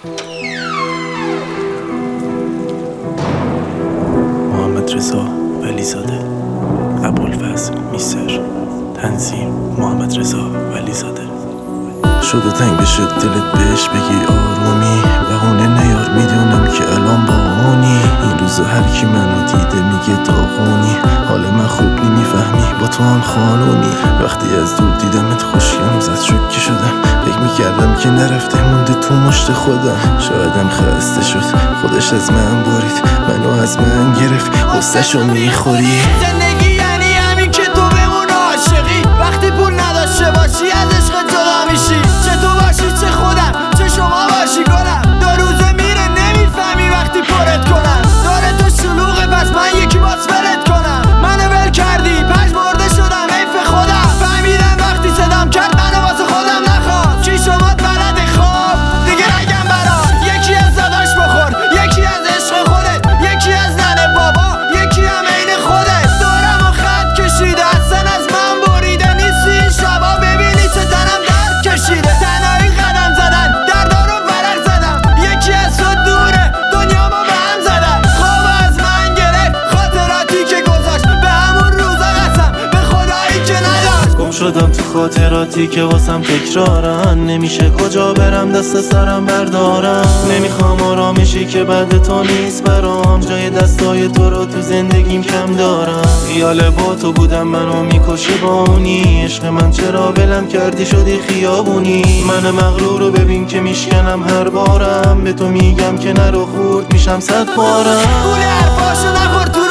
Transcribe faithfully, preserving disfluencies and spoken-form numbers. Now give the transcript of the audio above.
محمد رضا ولیزاده، ابوالفضل میسر، تنظیم محمد رضا ولیزاده. شده تنگ بشه دلت بهش بگی آرومی، بهونه نیار میدونم که الان با اونی. این روزا هر کی منو دیده میگه داغونی، حال من خوب نمیفهمی با تو هم خانومی. وقتی از دور دیدمت خوشیم زد شوکه شدم، فکر میکردم که نرفته مونده تو مشت خودم. شایدم خسته شد خودش از من برید، منو از من گرفت قصه‌شو میخوری. زندگی یعنی همین که تو بمون عاشقی، وقتی پول نداشته باشی از عشق جدا میشی. چه تو باشی چه خودم چه شما باشی گلم، دو روزه میره نمیفهمی وقتی پرت کنم. داره تو شلوغه پس من یکی باز فرت کنم. منو ول کردی پش برده شدم حیف خودم. فهمیدم وقتی صدام کرد منو واسه خودم نخواست. چی شما بلد خواب دیگه نگم برات. یکی از داداش بخور، یکی از عشق خودت، یکی از ننه بابا، یکی هم عین خودت. دورم و خط کشیده اصلا از من بریده نیستی. این شبا ببینی چه تنم درد کشیده. تنهایی قدم زدن دردار رو ورق زدم، یکی از تو دوره دنیامو به هم زدن. خواب از من گرفت خاطراتی که گذاشت، به همون روزا قسم به خدایی که نداشت. گم شدم تو خاطراتی که واسم تکرارن، نمیشه کجا برم دست سرم بردارم. نمیخوام آرامشی که بعد تو نیست برام، جای دستای تو رو تو زندگیم کم دارم. خیال با تو بودم منو میکشه با اونی، عشق من چرا ولم کردی شدی خیابونی. من مغرور رو ببین که میشکنم هر بارم، به تو میگم که نرو خورد میشم صد بارم. پول حرفاشو نخور تو